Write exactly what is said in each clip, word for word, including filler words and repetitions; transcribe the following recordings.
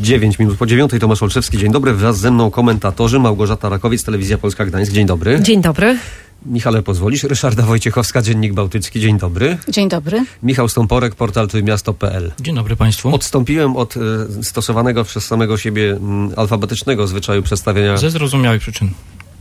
dziewięć minut po dziewiątej. Tomasz Olszewski, dzień dobry. Wraz ze mną komentatorzy Małgorzata Rakowiec, Telewizja Polska Gdańsk. Dzień dobry. Dzień dobry. Michale, pozwolisz? Ryszarda Wojciechowska, Dziennik Bałtycki. Dzień dobry. Dzień dobry. Michał Stąporek, portal trójmiasto kropka pe el. Dzień dobry Państwu. Odstąpiłem od e, stosowanego przez samego siebie m, alfabetycznego zwyczaju przedstawienia. Ze zrozumiałych przyczyn.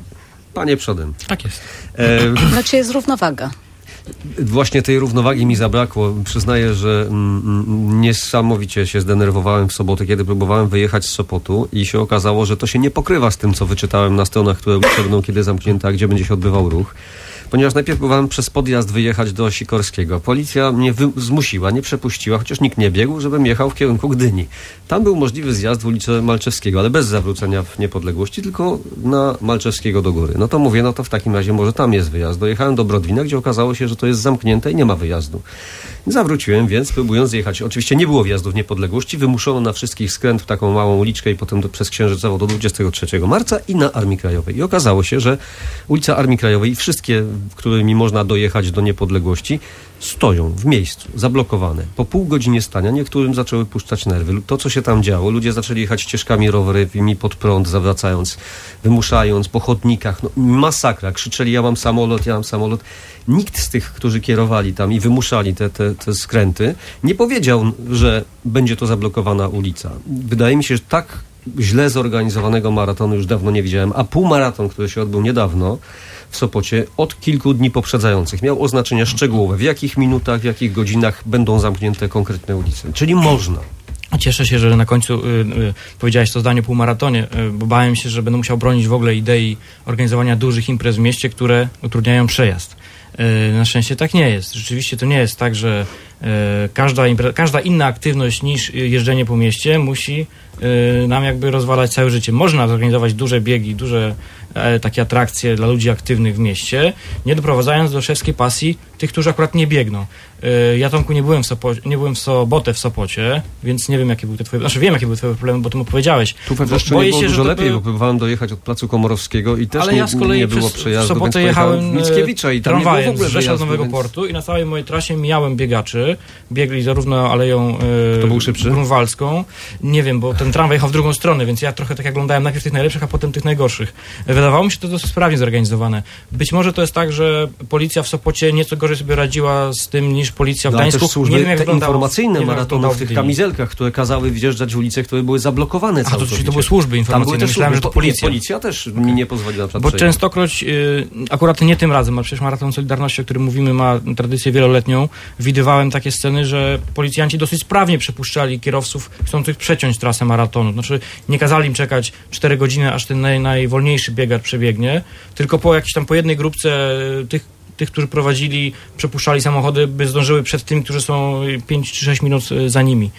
Panie przodem. Tak jest. E, Znaczy jest równowaga. Właśnie tej równowagi mi zabrakło. Przyznaję, że mm, niesamowicie się zdenerwowałem w sobotę, kiedy próbowałem wyjechać z Sopotu i się okazało, że to się nie pokrywa z tym, co wyczytałem na stronach, które ulice będą kiedy zamknięte, a gdzie będzie się odbywał ruch. Ponieważ najpierw próbowałem przez podjazd wyjechać do Sikorskiego. Policja mnie wy- zmusiła, nie przepuściła, chociaż nikt nie biegł, żebym jechał w kierunku Gdyni. Tam był możliwy zjazd w ulicę Malczewskiego, ale bez zawrócenia w niepodległości, tylko na Malczewskiego do góry. No to mówię, no to w takim razie może tam jest wyjazd. Dojechałem do Brodwina, gdzie okazało się, że to jest zamknięte i nie ma wyjazdu. Zawróciłem więc, próbując zjechać. Oczywiście nie było wjazdu w niepodległości. Wymuszono na wszystkich skręt w taką małą uliczkę i potem do, przez Księżycową do dwudziestego trzeciego marca i na Armii Krajowej. I okazało się, że ulica Armii Krajowej i wszystkie, którymi można dojechać do niepodległości, stoją w miejscu, zablokowane. Po pół godzinie stania niektórym zaczęły puszczać nerwy. To, co się tam działo, ludzie zaczęli jechać ścieżkami rowerowymi pod prąd, zawracając, wymuszając, po chodnikach. No, masakra. Krzyczeli, ja mam samolot, ja mam samolot. Nikt z tych, którzy kierowali tam i wymuszali te, te, te skręty, nie powiedział, że będzie to zablokowana ulica. Wydaje mi się, że tak źle zorganizowanego maratonu już dawno nie widziałem, a półmaraton, który się odbył niedawno w Sopocie, od kilku dni poprzedzających, miał oznaczenia szczegółowe, w jakich minutach, w jakich godzinach będą zamknięte konkretne ulice. Czyli można. Cieszę się, że na końcu y, y, powiedziałeś to zdanie o półmaratonie, y, bo bałem się, że będę musiał bronić w ogóle idei organizowania dużych imprez w mieście, które utrudniają przejazd. Y, na szczęście tak nie jest. Rzeczywiście to nie jest tak, że y, każda, impre- każda inna aktywność niż jeżdżenie po mieście musi y, nam jakby rozwalać całe życie. Można zorganizować duże biegi, duże e, takie atrakcje dla ludzi aktywnych w mieście, nie doprowadzając do szewskiej pasji tych, którzy akurat nie biegną. Y, ja, Tomku, nie byłem, w Sopo- nie byłem w sobotę w Sopocie, więc nie wiem, jakie były te twoje... Znaczy wiem, jakie były twoje problemy, bo ty mu powiedziałeś. Tu we Wreszcie nie było się, dużo lepiej, by... bo próbowałem dojechać od Placu Komorowskiego i też Ale nie, ja z kolei nie było przez, przejazdu, w sobotę więc jechałem Mickiewicza i tam nie było w ogóle z Rzesza wyjazdu, Nowego więc... Portu i na całej mojej trasie mijałem biegaczy. Biegli zarówno aleją e, Kto był szybszy? grunwaldzką. Nie wiem, bo ten tramwaj jechał w drugą stronę, więc ja trochę tak jak oglądałem najpierw tych najlepszych, a potem tych najgorszych. Wydawało mi się to dosyć sprawnie zorganizowane. Być może to jest tak, że policja w Sopocie nieco gorzej sobie radziła z tym niż policja w no, Gdańsku. Też służby, nie wiem, jak te informacyjne maratony w tych w kamizelkach, które kazały wjeżdżać w ulice, które były zablokowane a, całkowicie. to, to były służby informacyjne. Były Myślałem, służby, że to policja. Policja też okay. mi nie pozwoliła na przykład Bo przejść. częstokroć, y, akurat nie tym razem, ale przecież Maraton Solidarności, o którym mówimy, ma tradycję wieloletnią. Widywałem takie sceny, że policjanci dosyć sprawnie przepuszczali kierowców chcących przeciąć trasę maratonu. Znaczy nie kazali im czekać cztery godziny, aż ten naj, najwolniejszy biegacz przebiegnie, tylko po jakiejś tam po jednej grupce tych tych, którzy prowadzili, przepuszczali samochody, by zdążyły przed tymi, którzy są pięć czy sześć minut za nimi.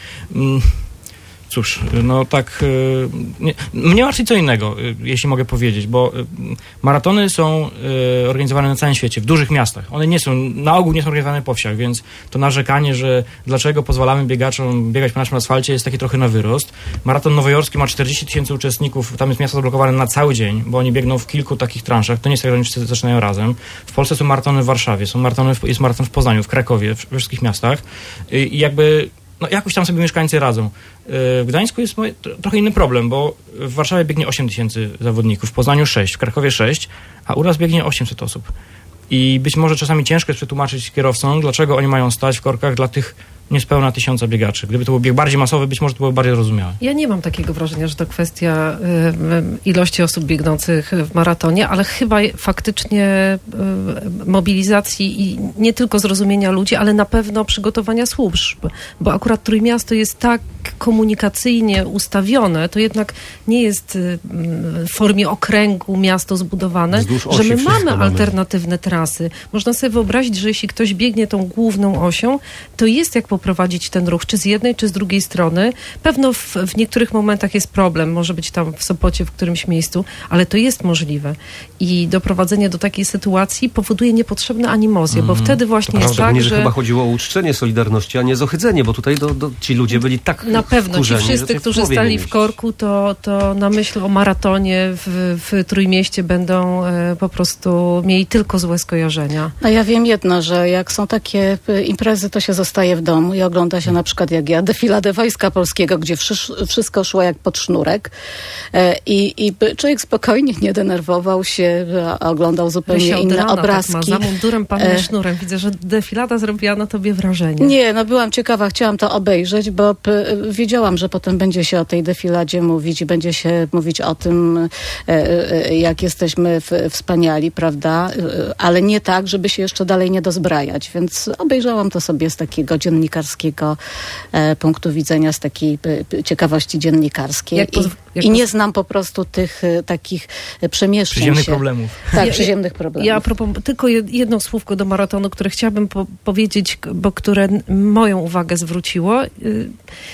Cóż, no tak, nie, mnie raczej co innego, jeśli mogę powiedzieć, bo maratony są organizowane na całym świecie, w dużych miastach. One nie są, na ogół nie są organizowane po wsiach, więc to narzekanie, że dlaczego pozwalamy biegaczom biegać po naszym asfalcie, jest takie trochę na wyrost. Maraton nowojorski ma czterdzieści tysięcy uczestników, tam jest miasto zablokowane na cały dzień, bo oni biegną w kilku takich transzach, to nie jest tak, że oni wszyscy zaczynają razem. W Polsce są maratony w Warszawie, są maratony w, jest maraton w Poznaniu, w Krakowie, we wszystkich miastach i jakby no jakoś tam sobie mieszkańcy radzą. W Gdańsku jest moje, trochę inny problem, bo w Warszawie biegnie osiem tysięcy zawodników, w Poznaniu sześć, w Krakowie sześć, a u nas biegnie osiemset osób. I być może czasami ciężko jest przetłumaczyć kierowcom, dlaczego oni mają stać w korkach dla tych niespełna tysiąca biegaczy. Gdyby to był bieg bardziej masowy, być może to było bardziej zrozumiałe. Ja nie mam takiego wrażenia, że to kwestia y, ilości osób biegnących w maratonie, ale chyba faktycznie y, mobilizacji i nie tylko zrozumienia ludzi, ale na pewno przygotowania służb. Bo akurat Trójmiasto jest tak komunikacyjnie ustawione, to jednak nie jest y, w formie okręgu miasto zbudowane, że my mamy alternatywne trasy. Można sobie wyobrazić, że jeśli ktoś biegnie tą główną osią, to jest jak poprowadzić ten ruch, czy z jednej, czy z drugiej strony. Pewno w, w niektórych momentach jest problem, może być tam w Sopocie, w którymś miejscu, ale to jest możliwe. I doprowadzenie do takiej sytuacji powoduje niepotrzebne animozje, mm, bo wtedy właśnie jest tak, że... że... chyba chodziło o uczczenie Solidarności, a nie zohydzenie, bo tutaj do, do, ci ludzie byli tak na pewno, ci wszyscy, którzy stali w korku, to, to na myśl o maratonie w, w Trójmieście będą e, po prostu mieli tylko złe skojarzenia. No ja wiem jedno, że jak są takie imprezy, to się zostaje w domu. domu i ogląda się na przykład jak ja defiladę Wojska Polskiego, gdzie wszy- wszystko szło jak pod sznurek i, i człowiek spokojnie nie denerwował się, oglądał zupełnie inne rana, obrazki. Tak ma, za mundurem panny sznurem. Widzę, że defilada zrobiła na tobie wrażenie. Nie, no byłam ciekawa, chciałam to obejrzeć, bo p- wiedziałam, że potem będzie się o tej defiladzie mówić i będzie się mówić o tym, e, e, jak jesteśmy w, wspaniali, prawda? E, ale nie tak, żeby się jeszcze dalej nie dozbrajać. Więc obejrzałam to sobie z takiego dziennikarskiego e, punktu widzenia, z takiej e, ciekawości dziennikarskiej. Jak poz- jak I, I poz- nie znam po prostu tych e, takich e, przemieszczeń Przyziemnych się. problemów. Tak, Ja- przyziemnych problemów. Ja a propos, tylko jed- jedno słówko do maratonu, które chciałabym po- powiedzieć, bo które n- moją uwagę zwróciło. Y,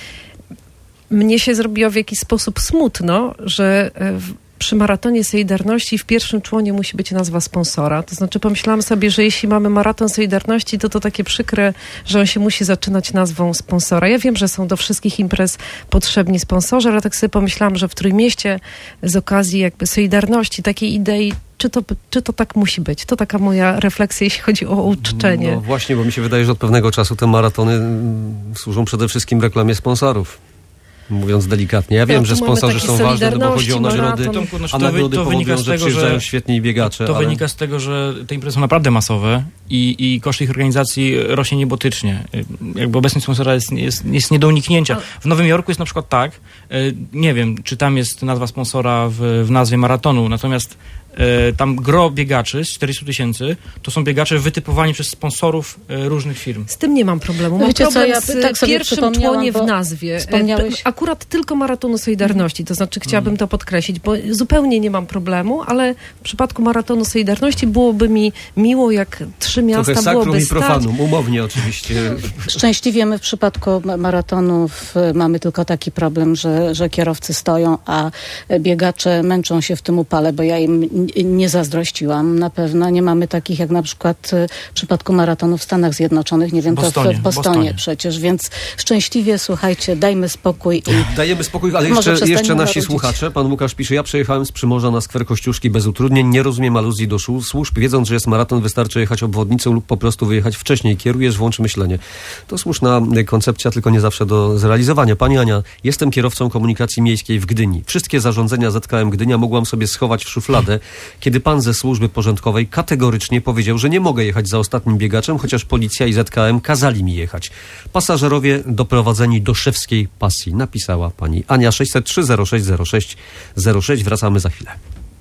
Mnie się zrobiło w jakiś sposób smutno, że y, w, przy maratonie Solidarności w pierwszym członie musi być nazwa sponsora. To znaczy pomyślałam sobie, że jeśli mamy maraton Solidarności, to to takie przykre, że on się musi zaczynać nazwą sponsora. Ja wiem, że są do wszystkich imprez potrzebni sponsorzy, ale tak sobie pomyślałam, że w Trójmieście z okazji jakby Solidarności, takiej idei, czy to, czy to tak musi być? To taka moja refleksja, jeśli chodzi o uczczenie. No właśnie, bo mi się wydaje, że od pewnego czasu te maratony mm, służą przede wszystkim reklamie sponsorów. Mówiąc delikatnie. Ja wiem, No, że tu mamy sponsorzy taki są ważne, no bo chodzi o Solidarności, nagrody, maraton. Tomku, znaczy a to wy- nagrody to powodują, wynika z że tego, przyjeżdżają że- świetni biegacze. To ale... wynika z tego, że te imprezy są naprawdę masowe i, i koszt ich organizacji rośnie niebotycznie. Jakby obecność sponsora jest, jest, jest nie do uniknięcia. W Nowym Jorku jest na przykład tak, y, nie wiem, czy tam jest nazwa sponsora w, w nazwie maratonu, natomiast y, tam gro biegaczy z czterystu tysięcy to są biegacze wytypowani przez sponsorów y, różnych firm. Z tym nie mam problemu. No Mam wiecie co, problem ja z tak sobie pierwszym przypomniałam, członie w bo nazwie. wspomniałeś- E, Akurat tylko maratonu Solidarności, to znaczy chciałabym to podkreślić, bo zupełnie nie mam problemu, ale w przypadku maratonu Solidarności byłoby mi miło, jak trzy miasta Trochę sakrum byłoby i stać. profanum, umownie oczywiście. Szczęśliwie my w przypadku ma- maratonów y, mamy tylko taki problem, że, że kierowcy stoją, a biegacze męczą się w tym upale, bo ja im n- nie zazdrościłam na pewno. Nie mamy takich jak na przykład y, w przypadku maratonu w Stanach Zjednoczonych, nie wiem, to Bostonie, w, w Bostonie, Bostonie. przecież, więc szczęśliwie, słuchajcie, dajmy spokój i Dajemy spokój, ale Może jeszcze, przestańmy jeszcze nasi marudzić. słuchacze. Pan Łukasz pisze, ja przejechałem z Przymorza na skwer Kościuszki bez utrudnień, nie rozumiem aluzji do szó- służb. Wiedząc, że jest maraton, wystarczy jechać obwodnicą lub po prostu wyjechać wcześniej. Kierujesz, włącz myślenie. To słuszna y, koncepcja, tylko nie zawsze do zrealizowania. Pani Ania, jestem kierowcą komunikacji miejskiej w Gdyni. Wszystkie zarządzenia Z K M Gdynia mogłam sobie schować w szufladę, kiedy pan ze służby porządkowej kategorycznie powiedział, że nie mogę jechać za ostatnim biegaczem, chociaż policja i Z K M kazali mi jechać. Pasażerowie doprowadzeni do szewskiej pasji, napisała pani Ania. sześćset trzy zero sześć zero sześć zero sześć. Wracamy za chwilę.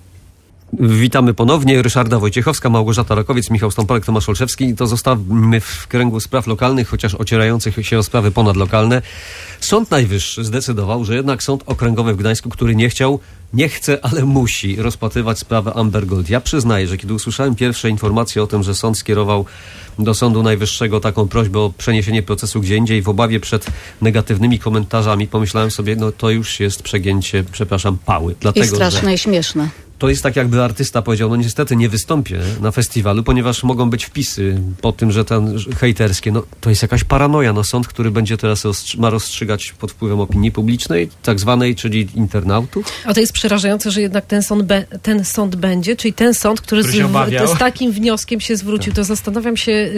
Witamy ponownie. Ryszarda Wojciechowska, Małgorzata Rakowiec, Michał Stąpolek, Tomasz Olszewski. To zostawmy w kręgu spraw lokalnych, chociaż ocierających się o sprawy ponadlokalne. Sąd Najwyższy zdecydował, że jednak Sąd Okręgowy w Gdańsku, który nie chciał, nie chce, ale musi rozpatrywać sprawę Amber Gold. Ja przyznaję, że kiedy usłyszałem pierwsze informacje o tym, że sąd skierował do Sądu Najwyższego taką prośbę o przeniesienie procesu gdzie indziej w obawie przed negatywnymi komentarzami, pomyślałem sobie, no to już jest przegięcie, przepraszam, pały. i Dlatego, że straszne i śmieszne. to jest tak, jakby artysta powiedział, no niestety nie wystąpię na festiwalu, ponieważ mogą być wpisy po tym, że ten że hejterskie, no to jest jakaś paranoja. No sąd, który będzie teraz rozstrzy- ma rozstrzygać pod wpływem opinii publicznej, tak zwanej, czyli internautów. A to jest przerażające, że jednak ten sąd, be, ten sąd będzie, czyli ten sąd, który, Który się z, obawiał. z takim wnioskiem się zwrócił. To zastanawiam się, y,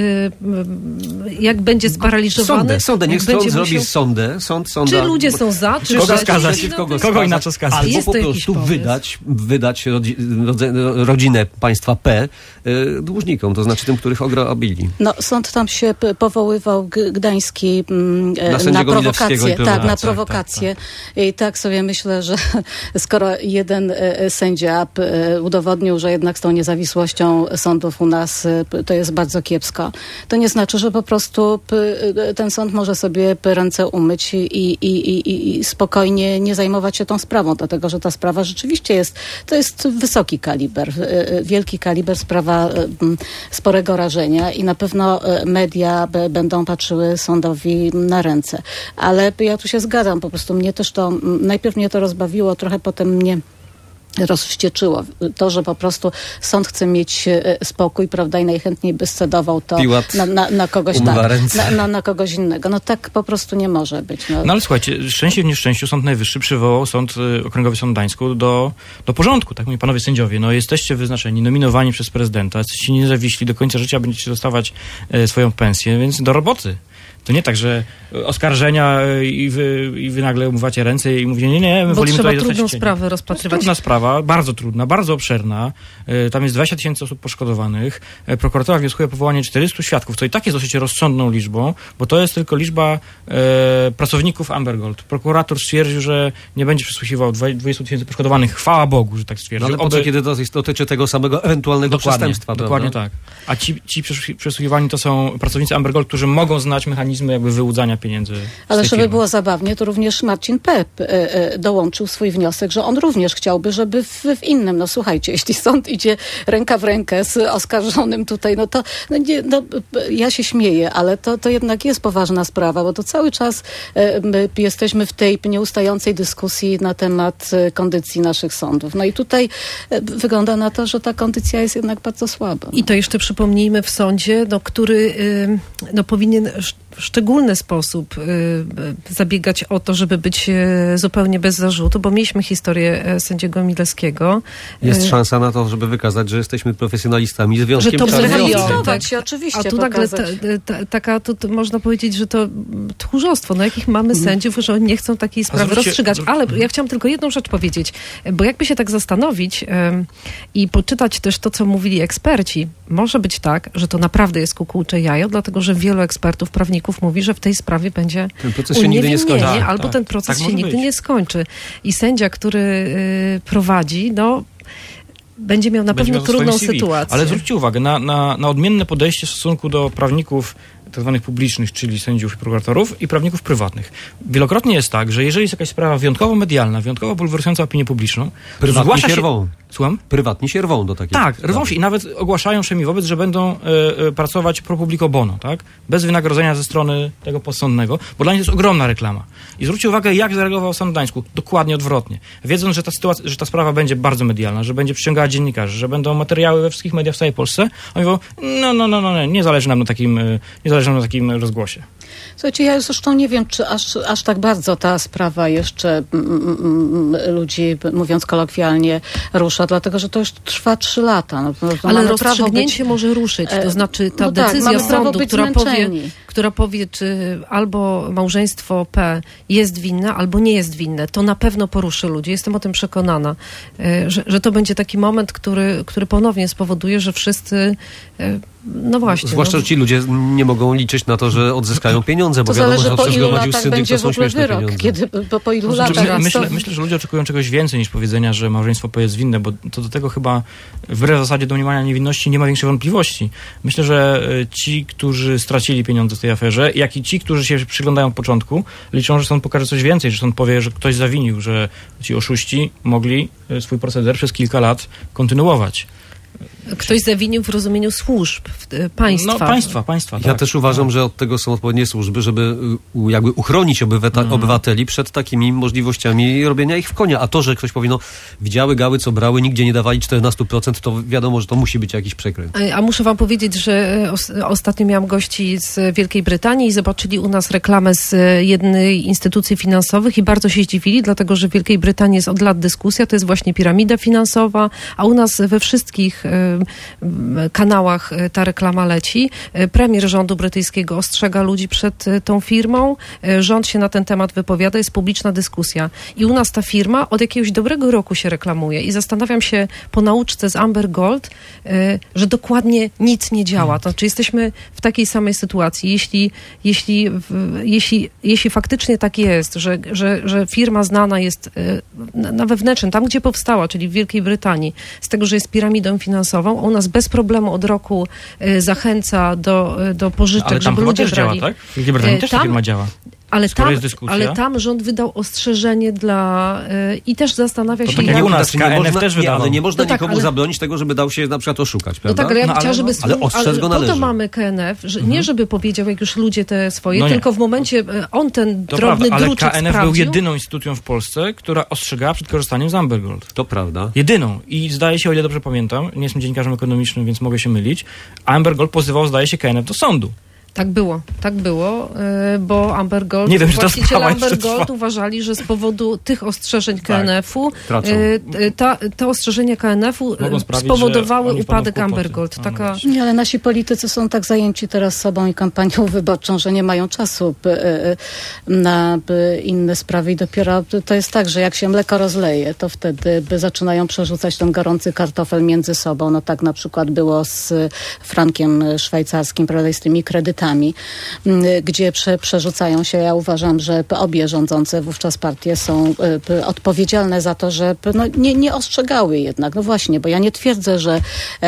y, jak będzie sparaliżowany. Sądę, sądę, niech jak sąd będzie zrobi musiał- sądę, sąd, sąda. Czy ludzie są za, czy Kogo przeciw? skazać? No, Kogo Kogo skazać? inaczej skazać? Albo Jest po to jakiś prostu pomysł. wydać, wydać rodzi, rodze, rodzinę państwa P y, dłużnikom, to znaczy tym, których ograbili. No, sąd tam się p- powoływał g- gdański mm, e, Na sędziego prowokację. Milewskiego i Tak, na prowokację, prowokację. I tak sobie myślę, że skoro jeden e, sędzia p- e, udowodnił, że jednak z tą niezawisłością sądów u nas e, p- to jest bardzo kiepsko, to nie znaczy, że po prostu p- e, ten sąd może sobie p- ręce umyć i, i, i, i, i spokojnie nie zajmować się tą sprawą, dlatego że ta sprawa rzeczywiście jest, to jest wysoki kaliber, e, e, wielki kaliber, sprawa e, m, sporego rażenia i na pewno e, media b, będą patrzyły sądowi na ręce. Ale ja tu się zgadzam, po prostu mnie też to, m, najpierw mnie to rozbawiło, trochę potem mnie rozwścieczyło. To, że po prostu sąd chce mieć e, spokój, prawda, i najchętniej by scedował to Piłat na, na, na kogoś umywa tak, ręce. na, na, na kogoś innego. No tak po prostu nie może być. No. No ale słuchajcie, szczęście w nieszczęściu Sąd Najwyższy przywołał Sąd y, Okręgowy Sąd Gdańsku do, do porządku, tak mówię, panowie sędziowie, no jesteście wyznaczeni, nominowani przez prezydenta, jesteście niezawiśli, do końca życia będziecie dostawać y, swoją pensję, więc do roboty. To nie tak, że oskarżenia i wy, i wy nagle umywacie ręce i mówicie, nie, nie, my Bo wolimy trzeba tutaj trudną dostać sprawę rozpatrywać. Trudna sprawa, bardzo trudna, bardzo obszerna. Tam jest dwadzieścia tysięcy osób poszkodowanych. Prokuratura wnioskuje o powołanie czterystu świadków, co i tak jest dosyć rozsądną liczbą, bo to jest tylko liczba e, pracowników Amber Gold. Prokurator stwierdził, że nie będzie przesłuchiwał dwudziestu tysięcy poszkodowanych. Chwała Bogu, że tak stwierdził. No ale po co, kiedy to dotyczy tego samego ewentualnego dokładnie, przestępstwa? Dokładnie prawda? tak. A ci, ci przesłuchiwani to są pracownicy Amber Gold, którzy mogą znać mechanizmy jakby wyłudzania pieniędzy. Ale żeby firmy. było zabawnie, to również Marcin Pep e, e, dołączył swój wniosek, że on również chciałby, żeby w, w innym, no słuchajcie, jeśli sąd idzie ręka w rękę z oskarżonym tutaj, no to no nie, no, ja się śmieję, ale to, to jednak jest poważna sprawa, bo to cały czas e, my jesteśmy w tej nieustającej dyskusji na temat e, kondycji naszych sądów. No i tutaj e, wygląda na to, że ta kondycja jest jednak bardzo słaba. No. I to jeszcze przypomnijmy w sądzie, no, który y, no, powinien w szczególny sposób y, zabiegać o to, żeby być y, zupełnie bez zarzutu, bo mieliśmy historię y, sędziego Milewskiego. Jest y, szansa na to, żeby wykazać, że jesteśmy profesjonalistami, związkiem że to czarnych. zrehabilitować się, oczywiście. A tu nagle ta, ta, taka, to, to można powiedzieć, że to tchórzostwo. No jakich mamy Mhm. sędziów, że oni nie chcą takiej sprawy zwróćcie- rozstrzygać. Ale ja chciałam tylko jedną rzecz powiedzieć, bo jakby się tak zastanowić ym, i poczytać też to, co mówili eksperci, może być tak, że to naprawdę jest kukułcze jajo, dlatego że wielu ekspertów, prawników mówi, że w tej sprawie będzie Ten proces się nigdy nie skończy. uniewinnienie, Tak, albo tak. ten proces Tak się może nigdy być. nie skończy. I sędzia, który y, prowadzi, no będzie miał na Będzie pewno miał w swoim trudną C V. sytuację. Ale zwróćcie uwagę na, na, na odmienne podejście w stosunku do prawników tak zwanych publicznych, czyli sędziów i prokuratorów, i prawników prywatnych. Wielokrotnie jest tak, że jeżeli jest jakaś sprawa wyjątkowo medialna, wyjątkowo bulwersująca opinię publiczną, Prywatni zgłasza się się... rwą. Słucham? Prywatni się rwą do takiej Tak, sprawy. rwą się i nawet ogłaszają wszemi wobec, że będą e, e, pracować pro publico bono, tak? Bez wynagrodzenia ze strony tego posądnego, bo dla nich to jest ogromna reklama. I zwróćcie uwagę, jak zareagował Sąd w Gdańsku. Dokładnie odwrotnie. Wiedząc, że ta sytuacja, że ta sprawa będzie bardzo medialna, że będzie przyciągała dziennikarzy, że będą materiały we wszystkich mediach w całej Polsce, oni mówią, no, no, no, no, no nie zależy nam na takim, e, nie zależy nam na takim rozgłosie. Słuchajcie, ja zresztą nie wiem, czy aż, aż tak bardzo ta sprawa jeszcze mm, mm, ludzi, mówiąc kolokwialnie, rusza, dlatego że to już trwa trzy lata. No, to Ale mamy prawo rozstrzygnięcie być- może ruszyć, to znaczy ta no tak, decyzja mamy prawo sądu, być która powie, zmęczeni. która powie, czy albo małżeństwo P jest winne, albo nie jest winne, to na pewno poruszy ludzi. Jestem o tym przekonana, e, że, że to będzie taki moment, który, który ponownie spowoduje, że wszyscy, e, no właśnie. Zwłaszcza, no, że ci ludzie nie mogą liczyć na to, że odzyskają pieniądze, bo To wiadomo, zależy że po ilu zgromadził latach syndyk, będzie to w są ogóle śmieszne wyrok, pieniądze. kiedy, bo po ilu Znaczy, latach... my, to- myślę, myślę, że ludzie oczekują czegoś więcej niż powiedzenia, że małżeństwo P jest winne, bo to do tego chyba wbrew zasadzie domniemania niewinności nie ma większej wątpliwości. Myślę, że e, ci, którzy stracili pieniądze w tej aferze, jak i ci, którzy się przyglądają od początku, liczą, że sąd pokaże coś więcej, że sąd powie, że ktoś zawinił, że ci oszuści mogli e, swój proceder przez kilka lat kontynuować. Ktoś zawinił w rozumieniu służb w- państwa. No państwa, państwa, Ja tak. też uważam, że od tego są odpowiednie służby, żeby y, jakby uchronić obywata- Mhm. obywateli przed takimi możliwościami robienia ich w konia. A to, że ktoś powie, no widziały gały, co brały, nigdzie nie dawali czternaście procent, to wiadomo, że to musi być jakiś przekręt. A muszę wam powiedzieć, że os- ostatnio miałam gości z Wielkiej Brytanii i zobaczyli u nas reklamę z jednej instytucji finansowych i bardzo się zdziwili, dlatego że w Wielkiej Brytanii jest od lat dyskusja, to jest właśnie piramida finansowa, a u nas we wszystkich y, y, kanałach y, ta reklama leci. Y, Premier rządu brytyjskiego ostrzega ludzi przed y, tą firmą, y, rząd się na ten temat wypowiada, jest publiczna dyskusja. I u nas ta firma od jakiegoś dobrego roku się reklamuje i zastanawiam się po nauczce z Amber Gold, y, że dokładnie nic nie działa. To znaczy jesteśmy w takiej samej sytuacji. Jeśli, jeśli, w, jeśli, jeśli faktycznie tak jest, że, że, że firma znana jest y, na, na wewnętrznym, tam gdzie powstała, czyli w Wielkiej Brytanii, z tego, że jest piramidą finansową, u nas bez problemu od roku y, zachęca do, y, do pożyczek, Ale tam żeby chyba ludzie też brali. działa, tak? W Wielkiej Brytanii E, też ta tam- firma działa. Ale Skoro tam, jest dyskusja. ale tam rząd wydał ostrzeżenie dla... Y, I też zastanawia To się... tak jak jak- u nas, Znaczy, K N F można, też nie, wydawał. ale nie można No tak, nikomu ale- zabronić tego, żeby dał się na przykład oszukać, No prawda? tak, ale ja No, bym chciała, ale- żeby... ale swój- ostrzec go po to należy. mamy K N F, że nie żeby powiedział, jak już ludzie te swoje, No nie. tylko w momencie e, on ten To drobny prawda, ale druczek K N F był sprawdził. jedyną instytucją w Polsce, która ostrzegała przed korzystaniem z Amber Gold. To prawda. Jedyną. I zdaje się, o ile dobrze pamiętam, nie jestem dziennikarzem ekonomicznym, więc mogę się mylić, Amber Gold pozywał, zdaje się, K N F do sądu. Tak było, tak było, bo Amber Gold, Nie wiem, czy to właściciele Amber trwa. Gold uważali, że z powodu tych ostrzeżeń Tak, K N F-u, ta, te ostrzeżenia K N F-u sprawić, spowodowały że oni upadek wpadną w Amber kłopoty. Gold. Taka... Nie, ale nasi politycy są tak zajęci teraz sobą i kampanią wyborczą, że nie mają czasu by, na by inne sprawy i dopiero to jest tak, że jak się mleko rozleje, to wtedy by zaczynają przerzucać ten gorący kartofel między sobą. No tak na przykład było z frankiem szwajcarskim, prawda, z tymi kredytami, gdzie prze, przerzucają się. Ja uważam, że obie rządzące wówczas partie są y, odpowiedzialne za to, że no, nie, nie ostrzegały jednak. No właśnie, bo ja nie twierdzę, że e,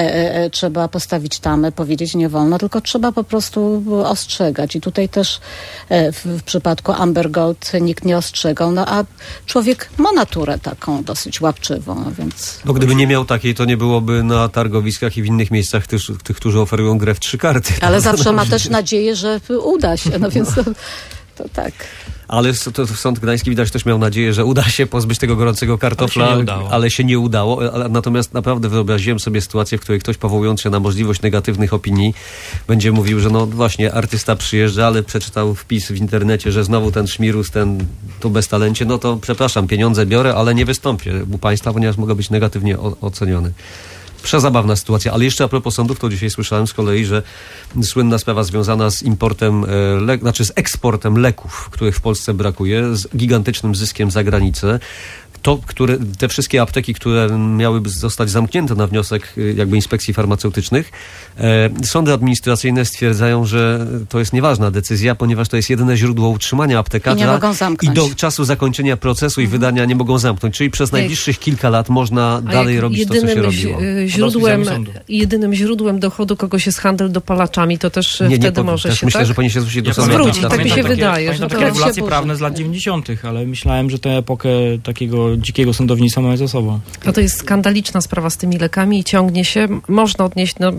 e, trzeba postawić tamę, powiedzieć nie wolno, tylko trzeba po prostu ostrzegać. I tutaj też e, w, w przypadku Amber Gold nikt nie ostrzegał. No a człowiek ma naturę taką dosyć łapczywą, no więc... No gdyby nie miał takiej, to nie byłoby na targowiskach i w innych miejscach tych, tych którzy oferują grę w trzy karty. Ale zawsze ma też nadzieję, że uda się, no więc to, to tak. Ale to Sąd Gdański widać też miał nadzieję, że uda się pozbyć tego gorącego kartofla, ale się nie udało. Ale się nie udało. Natomiast naprawdę wyobraziłem sobie sytuację, w której ktoś powołując się na możliwość negatywnych opinii będzie mówił, że no właśnie artysta przyjeżdża, ale przeczytał wpis w internecie, że znowu ten szmirus, ten to beztalencie, no to przepraszam, pieniądze biorę, ale nie wystąpię u państwa, ponieważ mogę być negatywnie o- oceniony. Przezabawna sytuacja, ale jeszcze a propos sądów, to dzisiaj słyszałem z kolei, że słynna sprawa związana z importem, le- znaczy z eksportem leków, których w Polsce brakuje, z gigantycznym zyskiem za granicę. To, które, te wszystkie apteki, które miałyby zostać zamknięte na wniosek jakby inspekcji farmaceutycznych, e, sądy administracyjne stwierdzają, że to jest nieważna decyzja, ponieważ to jest jedyne źródło utrzymania aptekarza. I nie mogą zamknąć. I do czasu zakończenia procesu i wydania nie mogą zamknąć. Czyli przez najbliższych kilka lat można A dalej jak robić to, co się robiło. Źródłem, jedynym źródłem dochodu kogoś jest handel dopalaczami, to też Nie, nie, wtedy po, może też się myślę, tak? że powinien się zwrócić do Ja sądu. zwrócić, tak mi się takie, wydaje, Pamiętam że takie to regulacje się prawne burzy. z lat dziewięćdziesiątych, ale myślałem, że tę epokę takiego dzikiego sądownictwa mamy ze sobą. No to jest skandaliczna sprawa z tymi lekami i ciągnie się. Można odnieść, no,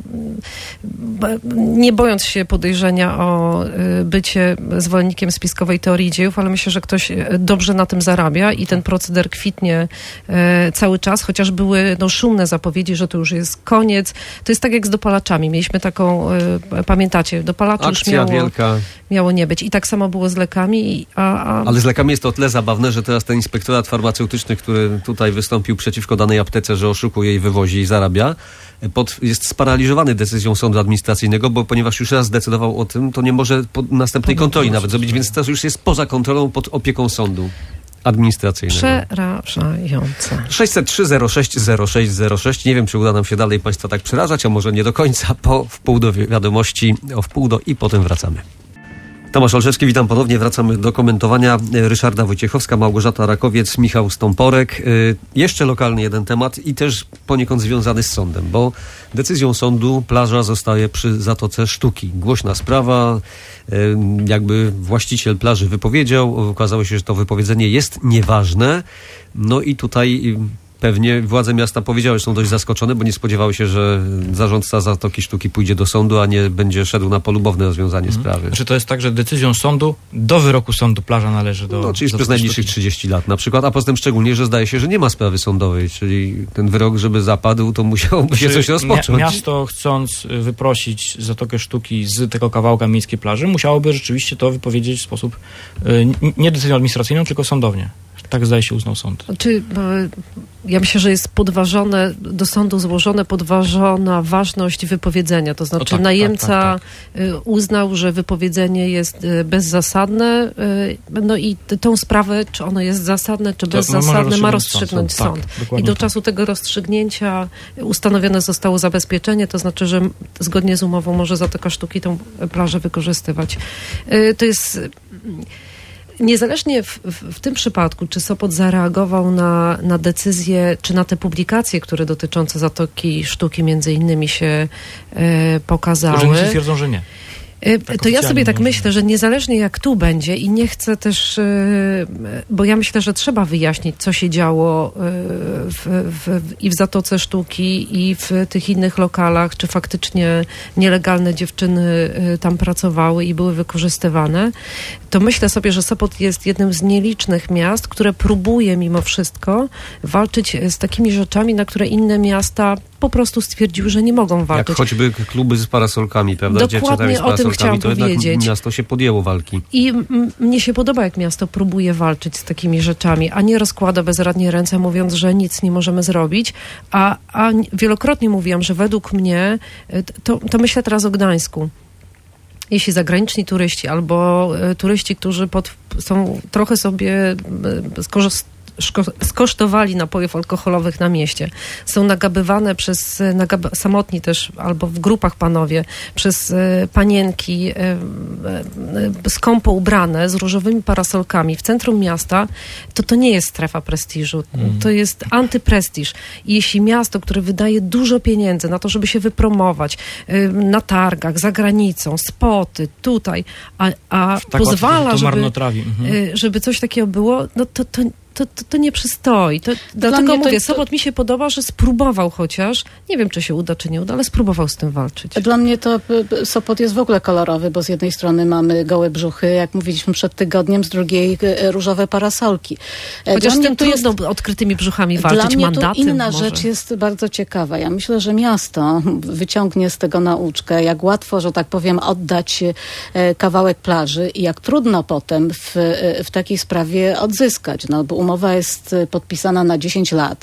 nie bojąc się podejrzenia o bycie zwolennikiem spiskowej teorii dziejów, ale myślę, że ktoś dobrze na tym zarabia i ten proceder kwitnie cały czas, chociaż były no, szumne zapowiedzi, że to już jest koniec. To jest tak jak z dopalaczami. Mieliśmy taką, pamiętacie, dopalaczy już Akcja miało, wielka. miało nie być. I tak samo było z lekami. A, a... Ale z lekami jest to o tyle zabawne, że teraz ten inspektorat farmaceutyczny, który tutaj wystąpił przeciwko danej aptece, że oszukuje i wywozi i zarabia, pod, jest sparaliżowany decyzją sądu administracyjnego, bo ponieważ już raz zdecydował o tym, to nie może po następnej kontroli nawet zrobić, więc to już jest poza kontrolą, pod opieką sądu administracyjnego. Przerażające. sześćset trzy zero sześć zero sześć zero sześć. Nie wiem, czy uda nam się dalej państwa tak przerażać, a może nie do końca. Po wpół do wiadomości, o wpół do i potem wracamy. Tomasz Olszewski, witam ponownie. Wracamy do komentowania. Ryszarda Wojciechowska, Małgorzata Rakowiec, Michał Stąporek. Yy, jeszcze lokalny jeden temat i też poniekąd związany z sądem, bo decyzją sądu plaża zostaje przy Zatoce Sztuki. Głośna sprawa, yy, jakby właściciel plaży wypowiedział. Okazało się, że to wypowiedzenie jest nieważne. No i tutaj... Yy, Pewnie władze miasta powiedziały, że są dość zaskoczone, bo nie spodziewały się, że zarządca Zatoki Sztuki pójdzie do sądu, a nie będzie szedł na polubowne rozwiązanie hmm. sprawy. Znaczy to jest tak, że decyzją sądu, do wyroku sądu plaża należy do... No, czyli do przez najbliższych trzydzieści lat na przykład, a poza tym szczególnie, że zdaje się, że nie ma sprawy sądowej, czyli ten wyrok, żeby zapadł, to musiałoby się coś rozpocząć. Miasto, chcąc wyprosić Zatokę Sztuki z tego kawałka miejskiej plaży, musiałoby rzeczywiście to wypowiedzieć w sposób y, nie decyzją administracyjną, tylko sądownie. Tak zdaje się uznał sąd. Czy, ja myślę, że jest podważone, do sądu złożone podważona ważność wypowiedzenia. To znaczy tak, najemca tak, tak, tak. uznał, że wypowiedzenie jest bezzasadne, no i tą sprawę, czy ono jest zasadne, czy bezzasadne, ma rozstrzygnąć sąd. sąd. Tak, I do tak. czasu tego rozstrzygnięcia ustanowione zostało zabezpieczenie, to znaczy, że zgodnie z umową może Zatoka Sztuki tą plażę wykorzystywać. To jest... Niezależnie w, w, w tym przypadku, czy Sopot zareagował na, na decyzję, czy na te publikacje, które dotyczące Zatoki Sztuki między innymi się e, pokazały. Urzędnicy twierdzą, że nie. Tak to ja sobie tak myślę, że niezależnie jak tu będzie i nie chcę też, bo ja myślę, że trzeba wyjaśnić, co się działo w, w, i w Zatoce Sztuki, i w tych innych lokalach, czy faktycznie nielegalne dziewczyny tam pracowały i były wykorzystywane, to myślę sobie, że Sopot jest jednym z nielicznych miast, które próbuje mimo wszystko walczyć z takimi rzeczami, na które inne miasta po prostu stwierdziły, że nie mogą walczyć. Jak choćby kluby z parasolkami, prawda? Dokładnie o tym chciałam to powiedzieć. Miasto się podjęło walki. I m- mnie się podoba, jak miasto próbuje walczyć z takimi rzeczami, a nie rozkłada bezradnie ręce, mówiąc, że nic nie możemy zrobić. A, a wielokrotnie mówiłam, że według mnie, to, to myślę teraz o Gdańsku. Jeśli zagraniczni turyści albo y, turyści, którzy pod, są trochę sobie y, skorzystali, skosztowali napojów alkoholowych na mieście. Są nagabywane przez, nagab- samotni też, albo w grupach panowie, przez y, panienki y, y, skąpo ubrane, z różowymi parasolkami w centrum miasta, to to nie jest strefa prestiżu. Mm. To jest antyprestiż. I jeśli miasto, które wydaje dużo pieniędzy na to, żeby się wypromować y, na targach, za granicą, spoty, tutaj, a, a tak pozwala, żeby, mhm. y, żeby coś takiego było, no to, to To, to, to nie przystoi. To, dlatego mówię, to, Sopot mi się podoba, że spróbował chociaż, nie wiem, czy się uda, czy nie uda, ale spróbował z tym walczyć. Dla mnie to Sopot jest w ogóle kolorowy, bo z jednej strony mamy gołe brzuchy, jak mówiliśmy przed tygodniem, z drugiej różowe parasolki. Chociaż z tym trudno jest, odkrytymi brzuchami walczyć, dla mnie mandaty. To inna może. rzecz jest bardzo ciekawa. Ja myślę, że miasto wyciągnie z tego nauczkę, jak łatwo, że tak powiem, oddać kawałek plaży i jak trudno potem w, w takiej sprawie odzyskać. No, bo umowa jest podpisana na dziesięć lat.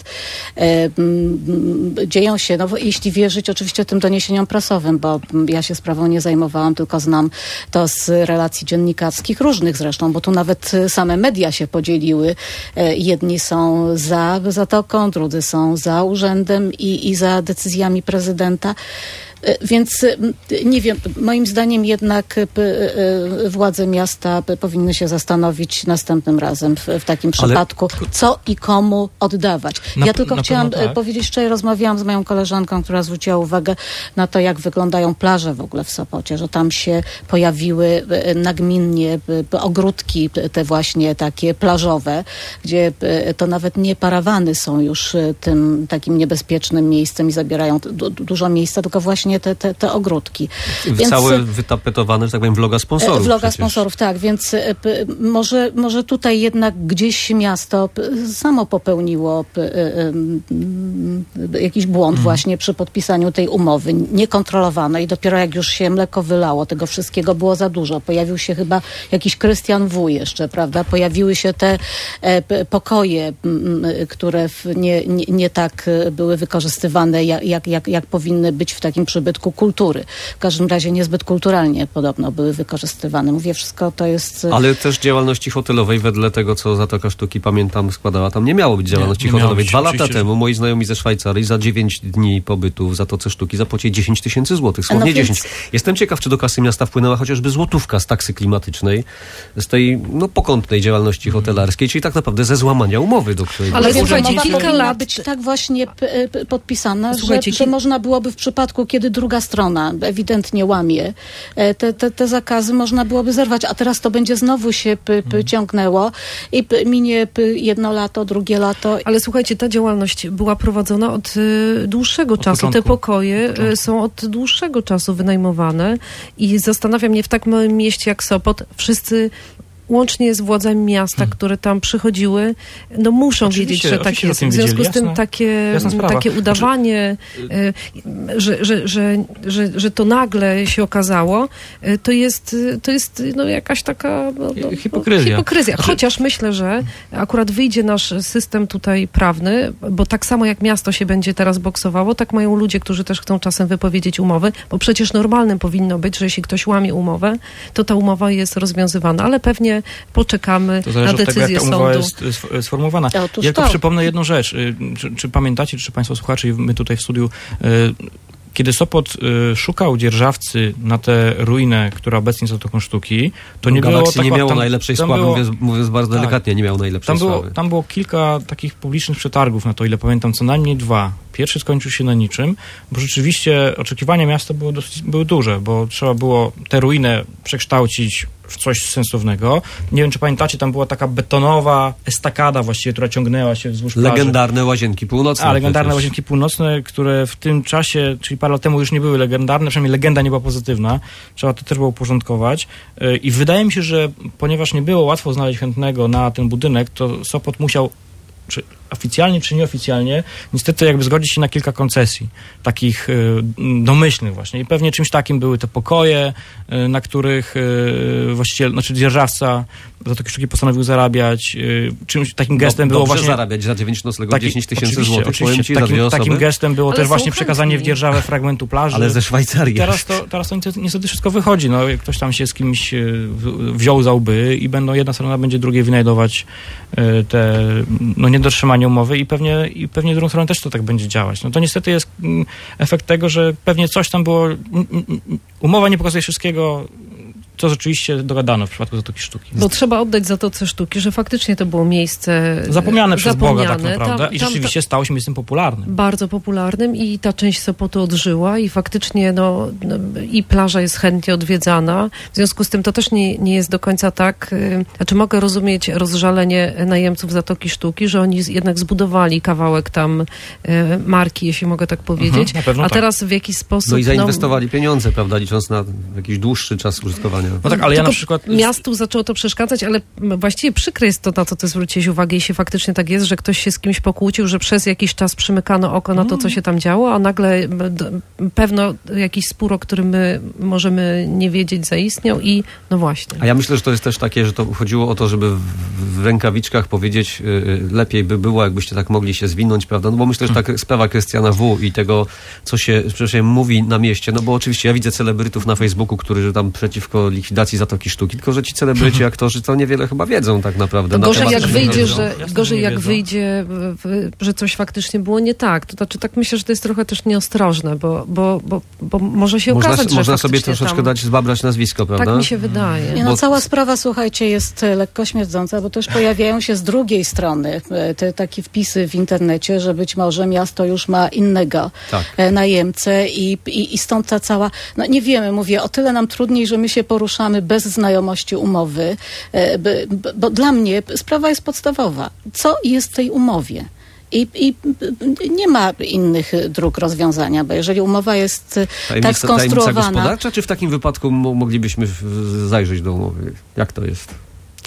Dzieją się, no jeśli wierzyć oczywiście tym doniesieniom prasowym, bo ja się sprawą nie zajmowałam, tylko znam to z relacji dziennikarskich, różnych zresztą, bo tu nawet same media się podzieliły. Jedni są za Zatoką, drudzy są za urzędem i, i za decyzjami prezydenta. Więc nie wiem, moim zdaniem jednak władze miasta powinny się zastanowić następnym razem w, w takim przypadku, ale co i komu oddawać. Na, ja tylko chciałam tak. powiedzieć, wczoraj rozmawiałam z moją koleżanką, która zwróciła uwagę na to, jak wyglądają plaże w ogóle w Sopocie, że tam się pojawiły nagminnie ogródki te właśnie takie plażowe, gdzie to nawet nie parawany są już tym takim niebezpiecznym miejscem i zabierają du- dużo miejsca, tylko właśnie Te, te, te ogródki. Więc, całe wytapetowane, że tak powiem, vloga sponsorów. Vloga przecież. sponsorów, tak, więc p, może, może tutaj jednak gdzieś miasto p, samo popełniło p, y, y, jakiś błąd hmm. właśnie przy podpisaniu tej umowy. Nie kontrolowano i dopiero jak już się mleko wylało, tego wszystkiego było za dużo. Pojawił się chyba jakiś Krystian W. jeszcze, prawda? Pojawiły się te e, p, pokoje, m, które w, nie, nie, nie tak były wykorzystywane, jak, jak, jak powinny być w takim przybytku kultury. W każdym razie niezbyt kulturalnie podobno były wykorzystywane. Mówię, wszystko to jest... Ale też działalności hotelowej, wedle tego, co Zatoka Sztuki, pamiętam, składała, tam nie miało być działalności nie, nie hotelowej. Być, Dwa lata temu moi znajomi ze Szwajcarii za dziewięć dni pobytu w Zatoce Sztuki zapłacili dziesięć tysięcy złotych. Słownie no więc... dziesięć. Jestem ciekaw, czy do kasy miasta wpłynęła chociażby złotówka z taksy klimatycznej, z tej no, pokątnej działalności hotelarskiej, czyli tak naprawdę ze złamania umowy, do której... Ale słuchajcie, kilka lat... być tak właśnie p- p- podpisana, że, ki... że można byłoby w przypadku, kiedy druga strona ewidentnie łamie te, te, te zakazy, można byłoby zerwać, a teraz to będzie znowu się p, p, ciągnęło i p, minie p, jedno lato, drugie lato. Ale słuchajcie, ta działalność była prowadzona od y, dłuższego od czasu. Początku. Te pokoje y, są od dłuższego czasu wynajmowane i zastanawia mnie, w tak małym mieście jak Sopot wszyscy łącznie z władzami miasta, hmm. które tam przychodziły, no muszą oczywiście, wiedzieć, że tak jest. W związku z tym takie, takie udawanie, znaczy... y, że, że, że, że, że to nagle się okazało, y, to jest, to jest no, jakaś taka no, no, hipokryzja. hipokryzja. Chociaż myślę, że akurat wyjdzie nasz system tutaj prawny, bo tak samo jak miasto się będzie teraz boksowało, tak mają ludzie, którzy też chcą czasem wypowiedzieć umowy, bo przecież normalnym powinno być, że jeśli ktoś łamie umowę, to ta umowa jest rozwiązywana, ale pewnie poczekamy to na decyzję od tego, jak ta umowa sądu. Jest sformułowana. Ja tylko to. przypomnę jedną rzecz. Czy, czy pamiętacie, czy państwo słuchacze i my tutaj w studiu, kiedy Sopot y, szukał dzierżawcy na tę ruinę, która obecnie jest Zatoką Sztuki, to nie było tak... nie miało tam, najlepszej tam sławy, było, mówiąc, mówiąc bardzo tak, delikatnie, nie miało najlepszej tam było, sławy. Tam było kilka takich publicznych przetargów, na to ile pamiętam, co najmniej dwa. Pierwszy skończył się na niczym, bo rzeczywiście oczekiwania miasta były, dosyć, były duże, bo trzeba było tę ruinę przekształcić w coś sensownego. Nie wiem, czy pamiętacie, tam była taka betonowa estakada właściwie, która ciągnęła się wzdłuż plaży. Legendarne Łazienki Północne. A, legendarne przecież. Łazienki Północne, które w tym czasie, czyli parę lat temu już nie były legendarne, przynajmniej legenda nie była pozytywna. Trzeba to też było uporządkować. I wydaje mi się, że ponieważ nie było łatwo znaleźć chętnego na ten budynek, to Sopot musiał, czy oficjalnie czy nieoficjalnie, niestety jakby zgodzić się na kilka koncesji, takich y, domyślnych właśnie. I pewnie czymś takim były te pokoje, y, na których y, właściciel, znaczy dzierżawca Zatoki Sztuki postanowił zarabiać. Y, czymś takim gestem no, było dobrze właśnie... zarabiać za dziewięć noclegów taki, dziesięć tysięcy złotych. Powiem ci, takim, za dwie osoby. takim gestem było Ale też właśnie chętni. przekazanie w dzierżawę fragmentu plaży. Ale ze Szwajcarii. Teraz to, teraz to niestety wszystko wychodzi. No, jak ktoś tam się z kimś wziął za łby i będą, jedna strona będzie drugiej wynajdować te no, niedotrzymanie umowy i pewnie, i pewnie drugą stroną też to tak będzie działać. No to niestety jest efekt tego, że pewnie coś tam było... Umowa nie pokazuje wszystkiego, co rzeczywiście dogadano w przypadku Zatoki Sztuki. Bo trzeba oddać Zatoce Sztuki, że faktycznie to było miejsce zapomniane przez zapomniane. Boga tak naprawdę tam, i tam, rzeczywiście stało się miejscem popularnym. Bardzo popularnym i ta część Sopotu odżyła i faktycznie no, no, i plaża jest chętnie odwiedzana. W związku z tym to też nie, nie jest do końca tak, y, znaczy mogę rozumieć rozżalenie najemców Zatoki Sztuki, że oni z, jednak zbudowali kawałek tam y, marki, jeśli mogę tak powiedzieć, mhm, a tak. teraz w jakiś sposób... No i zainwestowali no, pieniądze, prawda, licząc na jakiś dłuższy czas użytkowania. No tak, ale ja na przykład... Miastu zaczęło to przeszkadzać, ale właściwie przykre jest to, na co ty zwróciłeś uwagę, jeśli faktycznie tak jest, że ktoś się z kimś pokłócił, że przez jakiś czas przymykano oko na to, co się tam działo, a nagle pewno jakiś spór, o którym my możemy nie wiedzieć, zaistniał i no właśnie. A ja myślę, że to jest też takie, że to chodziło o to, żeby w, w rękawiczkach powiedzieć, yy, lepiej by było, jakbyście tak mogli się zwinąć, prawda? No bo myślę, że ta sprawa Krystiana W. i tego, co się przecież mówi na mieście, no bo oczywiście ja widzę celebrytów na Facebooku, którzy tam przeciwko likwidacji Zatoki Sztuki, tylko że ci celebryci, aktorzy to niewiele chyba wiedzą tak naprawdę. To gorzej na jak temat, wyjdzie, że, że, Jasne, gorzej że jak wiedzą. wyjdzie, w, że coś faktycznie było nie tak. To znaczy tak myślę, że to jest trochę też nieostrożne, bo, bo, bo, bo może się można, okazać, że można sobie faktycznie troszeczkę tam, dać, zbabrać nazwisko, prawda? tak mi się wydaje. Nie, no, Bo- cała sprawa, słuchajcie, jest e, lekko śmierdząca, bo też pojawiają się z drugiej strony e, te takie wpisy w internecie, że być może miasto już ma innego Tak. e, najemcę i, i, i stąd ta cała, no nie wiemy, mówię, o tyle nam trudniej, że my się poruszamy bez znajomości umowy, e, b, b, bo dla mnie sprawa jest podstawowa. Co jest w tej umowie? I, I nie ma innych dróg rozwiązania, bo jeżeli umowa jest tak Tajemnica, tajemnica skonstruowana... gospodarcza, czy w takim wypadku mo- moglibyśmy w- zajrzeć do umowy? Jak to jest?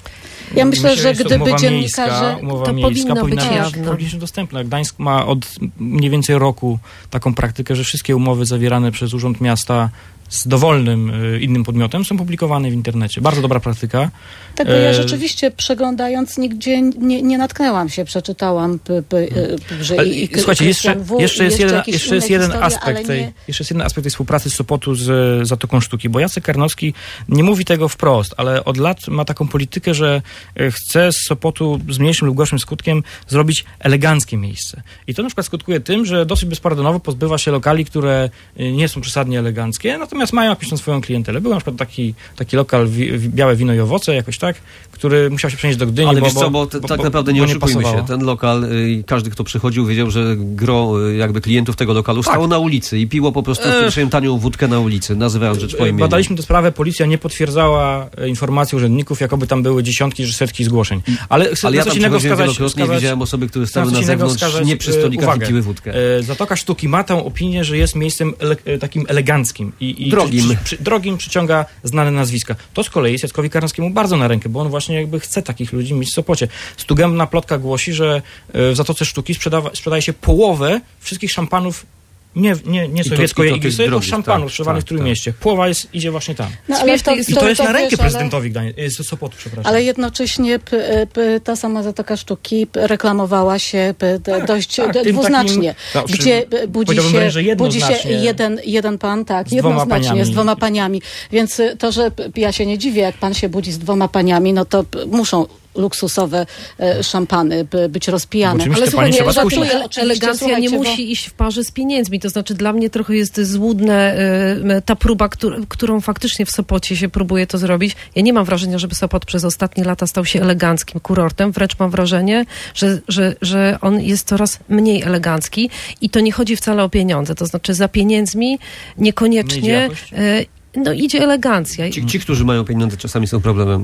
Ja myślę, że jest to gdyby umowa dziennikarze... Miejska, umowa to miejska powinno powinna być być jawne. publicznie dostępna. Gdańsk ma od mniej więcej roku taką praktykę, że wszystkie umowy zawierane przez Urząd Miasta z dowolnym y, innym podmiotem są publikowane w internecie. Bardzo dobra praktyka. Tego ja E, rzeczywiście przeglądając nigdzie nie, nie natknęłam się, przeczytałam, p, p, p, że Ale, i, i słuchajcie, jeszcze, Krystian W. jeszcze i jest jeden, jakieś jeszcze jest inne jeden historie, aspekt ale tej, nie- jeszcze jest jeden aspekt tej współpracy Sopotu z e, Zatoką Sztuki, bo Jacek Karnowski nie mówi tego wprost, ale od lat ma taką politykę, że e, chce z Sopotu z mniejszym lub gorszym skutkiem zrobić eleganckie miejsce. I to na przykład skutkuje tym, że dosyć bezpardonowo pozbywa się lokali, które e, nie są przesadnie eleganckie, natomiast mają jakąś tam swoją klientelę. Był na przykład taki, taki lokal wi, wi, Białe Wino i Owoce, jakoś tak, który musiał się przenieść do Gdyni, Ale bo, wiesz co, bo, bo, t- bo tak bo- naprawdę nie bo oszukujmy pasowało. się. Ten lokal, y, każdy kto przychodził wiedział, że gro y, jakby klientów tego lokalu Tak. stało na ulicy i piło po prostu E... tanią wódkę na ulicy, nazywając rzecz po imieniu. Badaliśmy tę sprawę, policja nie potwierdzała e, informacji urzędników, jakoby tam były dziesiątki czy setki zgłoszeń. Ale chcę Ale ja coś tam innego przychodziłem wskazać, wielokrotnie i wskazać widziałem osoby, które chcę stały coś na innego zewnątrz, wskazać, nie przy e, stolikach uwagę. i piły wódkę. E, Zatoka Sztuki ma tę opinię, że jest miejscem ele, e, takim eleganckim i, i Drogim. Przy, przy, drogim przyciąga znane nazwiska. To z kolei jest Jackowi Karnowskiemu bardzo na rękę, bo on właśnie jakby chce takich ludzi mieć w Sopocie. Stugębna plotka głosi, że e, w Zatoce Sztuki sprzedawa, sprzedaje się połowę wszystkich szampanów nie, nie, nie to- sowiecko, i to i tych tylko drogich, szampanów tak, sprzedawanych tak, w Trójmieście. Połowa jest, idzie właśnie tam. No, ale Śmieszne jest- I to jest na rękę wiesz, ale- prezydentowi Gdań- e, z Sopotu, przepraszam. Ale jednocześnie p, p, ta sama Zatoka Sztuki p, reklamowała się p, d, Tak, dość tak, d, tym dwuznacznie, takim- no, gdzie przy- p, budzi powiedziałbym się, wręcz, że budzi się jednoznacznie. jeden, jeden pan, tak, Z dwoma jednoznacznie, paniami. z dwoma paniami. Więc y, to, że p, ja się nie dziwię, jak pan się budzi z dwoma paniami, no to p, muszą luksusowe e, szampany p, być rozpijane. Oczywiście, Ale pani słuchaj, trzeba nie, skusić. żartuję, Oczywiście, elegancja nie słuchajcie, bo- musi iść w parze z pieniędzmi. To znaczy dla mnie trochę jest złudne y, ta próba, któr, którą faktycznie w Sopocie się próbuje to zrobić. Ja nie mam wrażenia, żeby Sopot przez ostatnie lata stał się eleganckim kurortem. Wręcz mam wrażenie, że, że, że on jest coraz mniej elegancki i to nie chodzi wcale o pieniądze. To znaczy za pieniędzmi Nie idzie niekoniecznie jakość? y, no, idzie elegancja. Ci, ci, którzy mają pieniądze, czasami są problemem.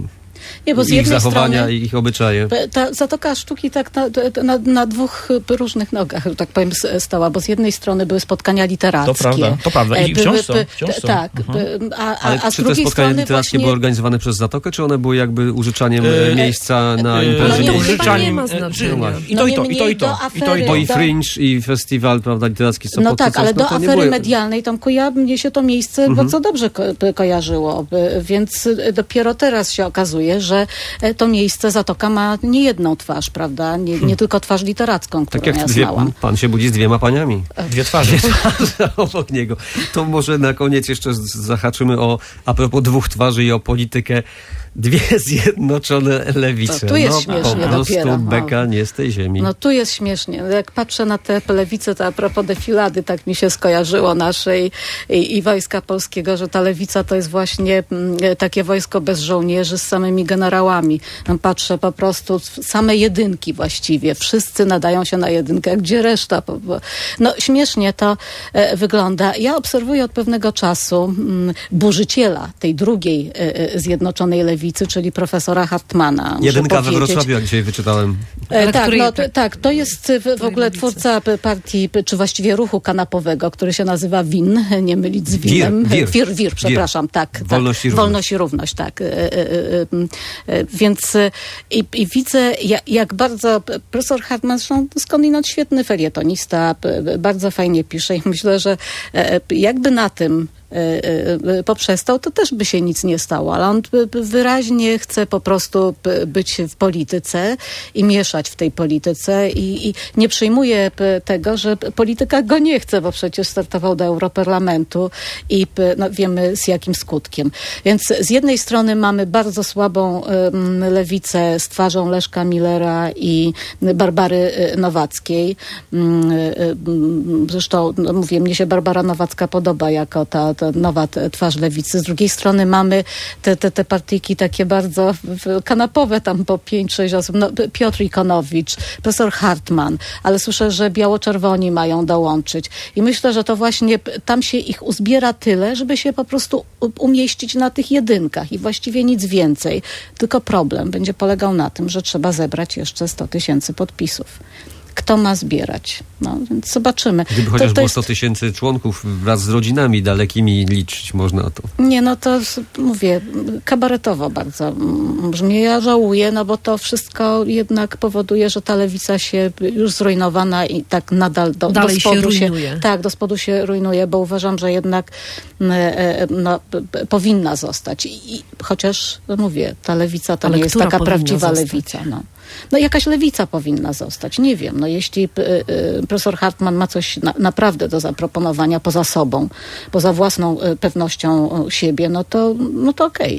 Nie, bo z ich jednej zachowania strony, i ich obyczaje. Ta Zatoka Sztuki tak na, na, na dwóch różnych nogach, że tak powiem, stała, bo z jednej strony były spotkania literackie. To prawda, to prawda. I były, wciąż są. Wciąż są. Tak, Mhm. a, a, Ale a z czy te drugiej spotkania strony literackie właśnie... były organizowane przez Zatokę, czy one były jakby użyczaniem Yy, miejsca na yy, imprezy no nie, miejskiej? chyba nie ma znaczenia. I to, i to, i to, i to. I to, i to. Bo i do- Fringe, i festiwal, prawda, literacki Sopot, No tak, coś, ale no do to nie afery były... medialnej, Tomku, ja, mnie się to miejsce Mhm. bardzo dobrze ko- kojarzyło, by- więc dopiero teraz się okazuje, że e, to miejsce Zatoka ma nie jedną twarz, prawda? Nie, nie tylko twarz literacką, którą Tak jak ja dwie, znałam. pan się budzi z dwiema paniami. Dwie twarze. Obok niego. To może na koniec jeszcze z- zahaczymy o, a propos dwóch twarzy i o politykę. Dwie zjednoczone lewice. To tu jest no, śmiesznie po prostu dopiero. beka nie z tej ziemi. No tu jest śmiesznie. Jak patrzę na te lewicę, to a propos defilady, tak mi się skojarzyło naszej i, i Wojska Polskiego, że ta lewica to jest właśnie mm, takie wojsko bez żołnierzy z samymi generałami. Tam patrzę po prostu, same jedynki właściwie. Wszyscy nadają się na jedynkę. A gdzie reszta? Po- po- No śmiesznie to e, wygląda. Ja obserwuję od pewnego czasu mm, burzyciela tej drugiej e, e, zjednoczonej lewicy, czyli profesora Hartmana. Muszę Jedynka we powiedzieć. Wrocławiu, jak dzisiaj wyczytałem. E, Ale tak, której- no, t- tak, to jest w, w ogóle lewicy? twórca p- partii, p- czy właściwie ruchu kanapowego, który się nazywa W I N, nie mylić z winem. Wir, wir. wir, wir przepraszam, tak. Wolność tak. i równość. Wolność i równość, tak. E, e, e, e, Więc e, i, i widzę, jak, jak bardzo p- profesor Hartman, zresztą skądinąd świetny felietonista, p- bardzo fajnie pisze i myślę, że e, jakby na tym e, e, poprzestał, to też by się nic nie stało, ale on p- p- wyraźnie chce po prostu p- być w polityce i mieszać w tej polityce i, i nie przyjmuje p- tego, że p- polityka go nie chce, bo przecież startował do Europarlamentu i p- no, wiemy z jakim skutkiem. Więc z jednej strony mamy bardzo słabą em, lewicę z twarzą Leszka Millera i Barbary y, Nowackiej. Mm, y, y, Zresztą, no, mówię, mnie się Barbara Nowacka podoba jako ta, ta nowa t- twarz lewicy. Z drugiej strony mamy te, te, te partyjki takie bardzo w- w- kanapowe, tam po pięć, sześć osób. No, P- Piotr Ikonowicz, profesor Hartman, ale słyszę, że biało-czerwoni mają dołączyć. I myślę, że to właśnie p- tam się ich uzbiera tyle, żeby się po prostu u- umieścić na tych jedynkach i właściwie nic więcej. Tylko problem będzie polegał na tym, że trzeba zebrać jeszcze sto tysięcy podpisów. Kto ma zbierać? No, więc zobaczymy. Gdyby To- chociaż to było jest- sto tysięcy członków wraz z rodzinami dalekimi liczyć można to. Nie, no to s- mówię, kabaretowo bardzo mm, brzmi. Ja żałuję, no bo to wszystko jednak powoduje, że ta lewica się już zrujnowana i tak nadal do, Dalej do się spodu rujnuje. Tak, do spodu się rujnuje, bo uważam, że jednak mm, e, no, p- p- powinna zostać. I, i, chociaż, no mówię, ta lewica to Ale nie jest która taka powinna prawdziwa zostać? lewica. No. No jakaś lewica powinna zostać. Nie wiem, no jeśli y, y, profesor Hartman ma coś na, naprawdę do zaproponowania poza sobą, poza własną y, pewnością y, siebie, no to, no to okej.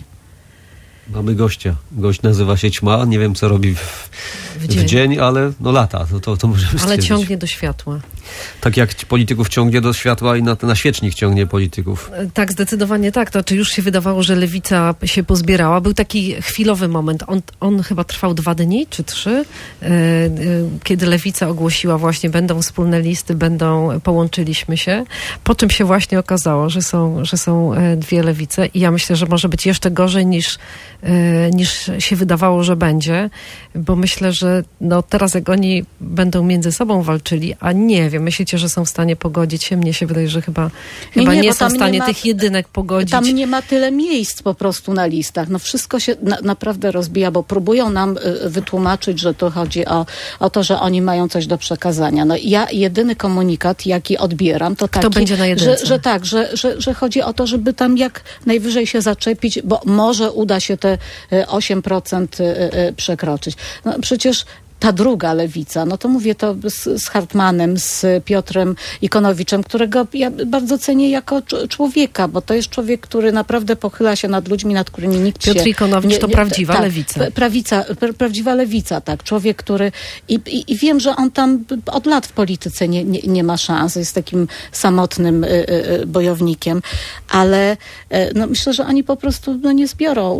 Mamy gościa. Gość nazywa się Ćma. Nie wiem, co robi w, W w, dzień. dzień. ale no lata. To, to, to możemy Ale stwierdzić. ciągnie do światła. Tak jak polityków ciągnie do światła i na, na świecznik ciągnie polityków. Tak, zdecydowanie tak. To czy już się wydawało, że lewica się pozbierała? Był taki chwilowy moment. On, on chyba trwał dwa dni czy trzy, e, e, kiedy lewica ogłosiła właśnie, będą wspólne listy, będą, połączyliśmy się. Po czym się właśnie okazało, że są, że są e, dwie lewice i ja myślę, że może być jeszcze gorzej niż, e, niż się wydawało, że będzie, bo myślę, że no teraz jak oni będą między sobą walczyli, a nie wiem, myślicie, że są w stanie pogodzić się? Mnie się wydaje, że chyba Nie, chyba nie, nie, bo są tam w nie stanie ma- tych jedynek pogodzić. Tam nie ma tyle miejsc po prostu na listach. No wszystko się na, naprawdę rozbija, bo próbują nam y, wytłumaczyć, że to chodzi o, o to, że oni mają coś do przekazania. No ja jedyny komunikat, jaki odbieram, to Kto taki, będzie na jedynce? że, że tak, że, że, że chodzi o to, żeby tam jak najwyżej się zaczepić, bo może uda się te y, osiem procent y, y, przekroczyć. No przecież ta druga lewica, no to mówię to z, z Hartmanem, z Piotrem Ikonowiczem, którego ja bardzo cenię jako cz- człowieka, bo to jest człowiek, który naprawdę pochyla się nad ludźmi, nad którymi nikt Piotr się... Ikonowicz to prawdziwa tak, lewica. p- Prawica, pra, prawdziwa lewica, tak. Człowiek, który... I, i, I wiem, że on tam od lat w polityce nie, nie, nie ma szans, jest takim samotnym y, y, bojownikiem, ale y, no, myślę, że oni po prostu no, nie zbiorą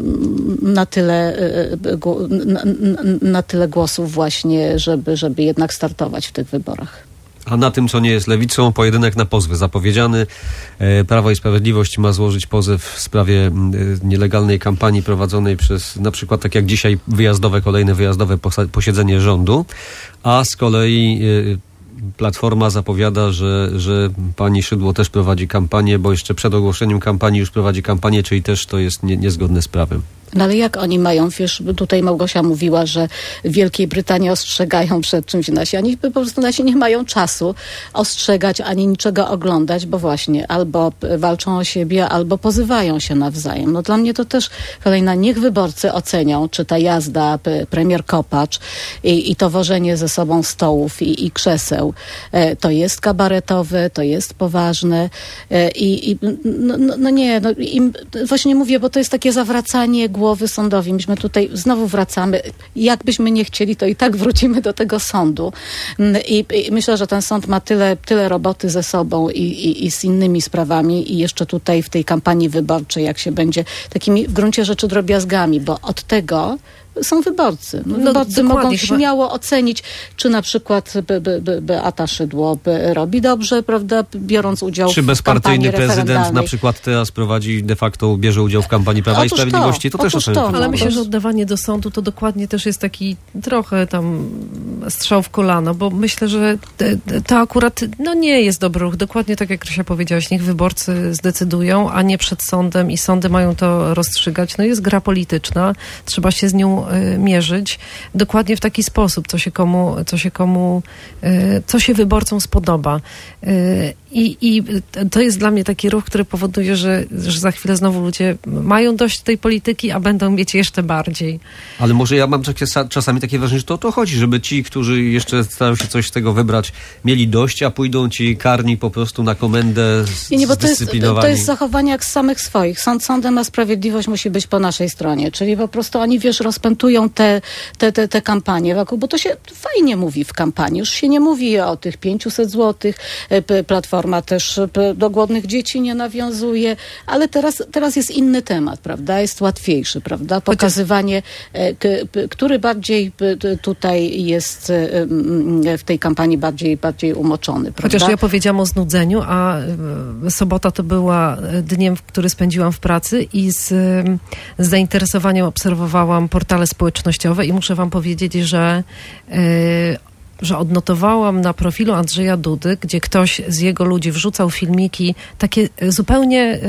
mm, na tyle, y, y, gło- na, na, na tyle głosów właśnie, żeby, żeby jednak startować w tych wyborach. A na tym, co nie jest lewicą, pojedynek na pozwy zapowiedziany. Prawo i Sprawiedliwość ma złożyć pozew w sprawie nielegalnej kampanii prowadzonej przez, na przykład tak jak dzisiaj, wyjazdowe, kolejne wyjazdowe posiedzenie rządu, a z kolei Platforma zapowiada, że, że pani Szydło też prowadzi kampanię, bo jeszcze przed ogłoszeniem kampanii już prowadzi kampanię, czyli też to jest nie, niezgodne z prawem. No ale jak oni mają, wiesz, tutaj Małgosia mówiła, że w Wielkiej Brytanii ostrzegają przed czymś nasi. Oni po prostu nasi nie mają czasu ostrzegać ani niczego oglądać, bo właśnie albo walczą o siebie, albo pozywają się nawzajem. No dla mnie to też kolejna, niech wyborcy ocenią, czy ta jazda premier Kopacz i, i to wożenie ze sobą stołów i, i krzeseł, e, to jest kabaretowe, to jest poważne e, i, i no, no, no nie, no im, właśnie mówię, bo to jest takie zawracanie głowy sądowi. Myśmy tutaj znowu wracamy. Jakbyśmy nie chcieli, to i tak wrócimy do tego sądu. I, i myślę, że ten sąd ma tyle, tyle roboty ze sobą i, i, i z innymi sprawami i jeszcze tutaj w tej kampanii wyborczej, jak się będzie takimi w gruncie rzeczy drobiazgami, bo od tego są wyborcy. No, wyborcy no, mogą śmiało chyba ocenić, czy na przykład Be, Be, Be, Beata Szydło Be, robi dobrze, prawda, biorąc udział czy w bezpartyjny kampanii prezydent na przykład teraz prowadzi, de facto bierze udział w kampanii Prawa i Sprawiedliwości. To, to też o to, ale myślę, że oddawanie do sądu to dokładnie też jest taki trochę tam strzał w kolano, bo myślę, że to akurat no nie jest dobry ruch. Dokładnie tak jak Krysia powiedziałaś, niech wyborcy zdecydują, a nie przed sądem i sądy mają to rozstrzygać. No jest gra polityczna, trzeba się z nią mierzyć dokładnie w taki sposób, co się komu, co się komu, co się wyborcom spodoba. I, I to jest dla mnie taki ruch, który powoduje, że, że za chwilę znowu ludzie mają dość tej polityki, a będą mieć jeszcze bardziej. Ale może ja mam czasami takie wrażenie, że to o to chodzi, żeby ci, którzy jeszcze starają się coś z tego wybrać, mieli dość, a pójdą ci karni po prostu na komendę z, nie, nie, bo to jest, zdyscyplinowani. to jest zachowanie jak z samych swoich. Sąd sądem, a sprawiedliwość musi być po naszej stronie. Czyli po prostu oni, wiesz, rozpętują te, te, te, te kampanie wokół, bo to się fajnie mówi w kampanii. Już się nie mówi o tych pięciuset złotych. Platforma też do głodnych dzieci nie nawiązuje, ale teraz, teraz jest inny temat, prawda? Jest łatwiejszy, prawda? Pokazywanie, k, który bardziej tutaj jest w tej kampanii bardziej, bardziej umoczony, prawda? Chociaż ja powiedziałam o znudzeniu, a sobota to była dniem, który spędziłam w pracy i z, z zainteresowaniem obserwowałam portale społecznościowe i muszę wam powiedzieć, że yy, że odnotowałam na profilu Andrzeja Dudy, gdzie ktoś z jego ludzi wrzucał filmiki takie zupełnie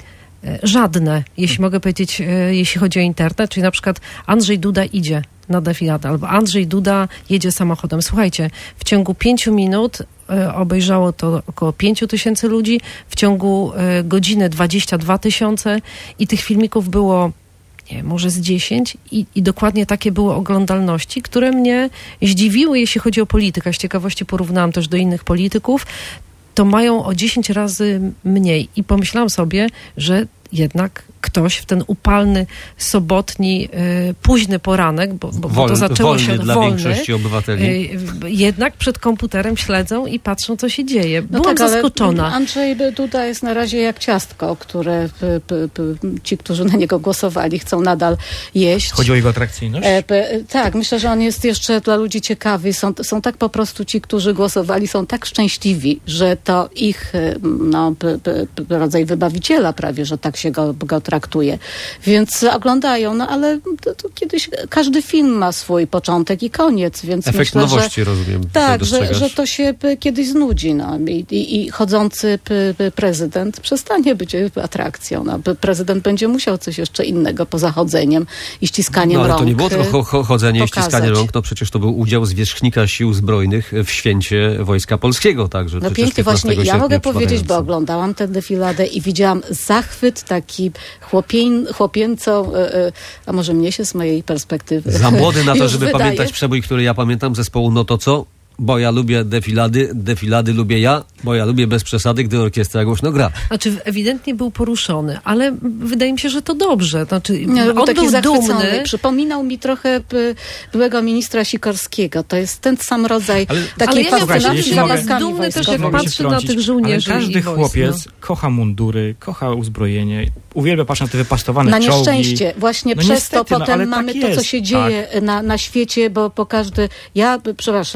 y, żadne, jeśli mogę powiedzieć, y, jeśli chodzi o internet, czyli na przykład Andrzej Duda idzie na defiladę, albo Andrzej Duda jedzie samochodem. Słuchajcie, w ciągu pięciu minut y, obejrzało to około pięciu tysięcy ludzi, w ciągu y, godziny dwadzieścia dwa tysiące i tych filmików było nie, może z dziesięć i, i dokładnie takie były oglądalności, które mnie zdziwiły, jeśli chodzi o politykę. Z ciekawości porównałam też do innych polityków, to mają o dziesięć razy mniej. I pomyślałam sobie, że jednak ktoś w ten upalny, sobotni, y, późny poranek, bo, bo, Wolny, bo to zaczęło wolny się dla wolny, większości obywateli. Y, jednak przed komputerem śledzą i patrzą, co się dzieje. No Byłam tak, zaskoczona. Ale Andrzej Duda jest na razie jak ciastko, które p, p, p, ci, którzy na niego głosowali, chcą nadal jeść. Chodzi o jego atrakcyjność? E, p, tak, myślę, że on jest jeszcze dla ludzi ciekawy. Są, są tak po prostu ci, którzy głosowali, są tak szczęśliwi, że to ich no, p, p, p, rodzaj wybawiciela prawie, że tak się go, go traktuje. Więc oglądają, no ale to, to kiedyś każdy film ma swój początek i koniec, więc Efekt myślę, nowości, że, rozumiem. tak, że, że to się p, kiedyś znudzi. No. I, i, i chodzący p, p, prezydent przestanie być atrakcją. No. Prezydent będzie musiał coś jeszcze innego poza chodzeniem i ściskaniem no, ale rąk to nie było tylko cho- chodzenie i ściskanie rąk, no przecież to był udział zwierzchnika Sił Zbrojnych w święcie Wojska Polskiego. Także no pięknie, właśnie ja mogę powiedzieć, bo oglądałam tę defiladę i widziałam zachwyt taki chłopien, chłopięco, a może mnie się z mojej perspektywy za młody na to, żeby wydaje. pamiętać przebój, który ja pamiętam zespołu No to co? Bo ja lubię defilady, defilady lubię ja, bo ja lubię bez przesady, gdy orkiestra głośno gra. Znaczy ewidentnie był poruszony, ale wydaje mi się, że to dobrze. Znaczy, nie, on był taki dumny. Przypominał mi trochę byłego ministra Sikorskiego. To jest ten sam rodzaj ale, takiej ale fascynacji ja zabawkami dumny też, jak wojskowymi. patrzy na tych żołnierzy. Ale każdy i chłopiec wojsk, no. kocha mundury, kocha uzbrojenie, uwielbia patrzeć na te wypastowane Na czołgi. nieszczęście. Właśnie no przez niestety, to no, potem ale mamy tak to, jest, co się dzieje tak. na, na świecie, bo po każdy... Ja, przepraszam, ale ja wiem,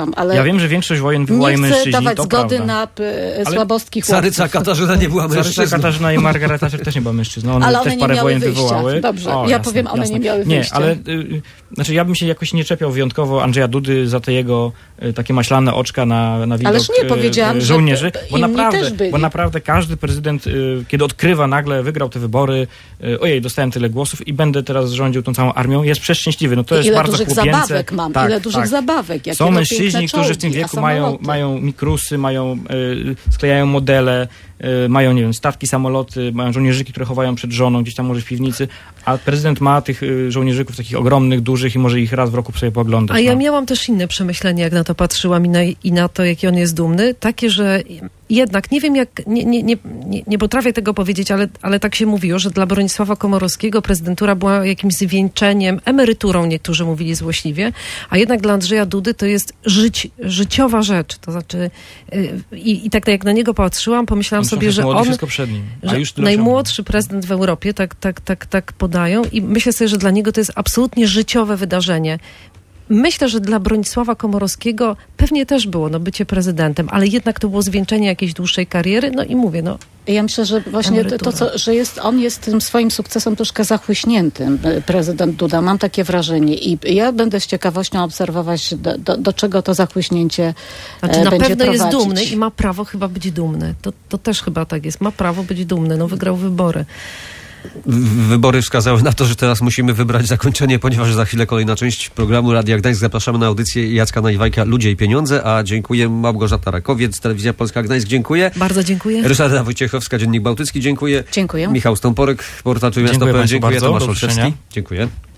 wiem, że większość wojen wywołają Nie chcę mężczyźni, dawać to zgody prawda. na p- Ale słabostki chłopców. Caryca Katarzyna nie była Caryca mężczyzną. Katarzyna i Margaret Thatcher też nie była mężczyzną. One Ale też one nie parę miały wojen wyjścia. wywołały. Dobrze, O, ja jasne, powiem, one jasne. nie miały Nie, wyjścia. ale y, znaczy ja bym się jakoś nie czepiał wyjątkowo Andrzeja Dudy za te jego y, takie maślane oczka na, na widok Ależ nie powiedziałam, y, że żołnierzy. Bo inni naprawdę, też byli. bo naprawdę każdy prezydent, y, kiedy odkrywa nagle, wygrał te wybory, y, ojej, dostałem tyle głosów i będę teraz rządził tą całą armią, jest przeszczęśliwy. No to jest ile bardzo dużych chłopięce. zabawek mam, Tak, ile dużych tak. zabawek. Jakie Są to mężczyźni, piękne którzy w tym czołgi, a wieku mają, samoloty. mają mikrusy, mają, y, sklejają modele, y, mają, nie wiem, statki, samoloty, mają żołnierzyki, które chowają przed żoną, gdzieś tam może w piwnicy, a prezydent ma tych y, żołnierzyków takich ogromnych, dużych i może ich raz w roku sobie pooglądać. A ja no. miałam też inne przemyślenia, jak na to patrzyłam i na, i na to, jaki on jest dumny. Takie, że jednak, nie wiem jak, nie, nie, nie, nie, nie potrafię tego powiedzieć, ale, ale tak się mówiło, że dla Bronisława Komorowskiego prezydentura była jakimś zwieńczeniem, emeryturą, niektórzy mówili złośliwie, a jednak dla Andrzeja Dudy to jest żyć, życiowa rzecz. To znaczy, yy, i, i tak jak na niego patrzyłam, pomyślałam On sobie, jest że młody, on... wszystko przed nim, a że już tyle najmłodszy prezydent w Europie, tak, tak, tak, tak podają i myślę sobie, że dla niego to jest absolutnie życiowe wydarzenie. Myślę, że dla Bronisława Komorowskiego pewnie też było no, bycie prezydentem, ale jednak to było zwieńczenie jakiejś dłuższej kariery. No i mówię, no... Ja myślę, że właśnie to, to co, że jest, on jest tym swoim sukcesem troszkę zachłyśniętym, prezydent Duda. Mam takie wrażenie i ja będę z ciekawością obserwować, do, do, do czego to zachłyśnięcie Znaczy e, na będzie pewno prowadzić. jest dumny i ma prawo chyba być dumny. To, to też chyba tak jest. Ma prawo być dumny. No wygrał wybory. Wybory wskazały na to, że teraz musimy wybrać zakończenie, ponieważ za chwilę kolejna część programu Radia Gdańsk. Zapraszamy na audycję Jacka Najwajka Ludzie i Pieniądze, a dziękuję Małgorzata Rakowiec, Telewizja Polska Gdańsk, dziękuję. Bardzo dziękuję. Ryszarda Wojciechowska, Dziennik Bałtycki, dziękuję. Dziękuję. Michał Stąporek, portal Trójmiasto Dziękuję kropka p l, państwu dziękuję. bardzo. Tomasz Do Olszewski, usłyszenia. dziękuję.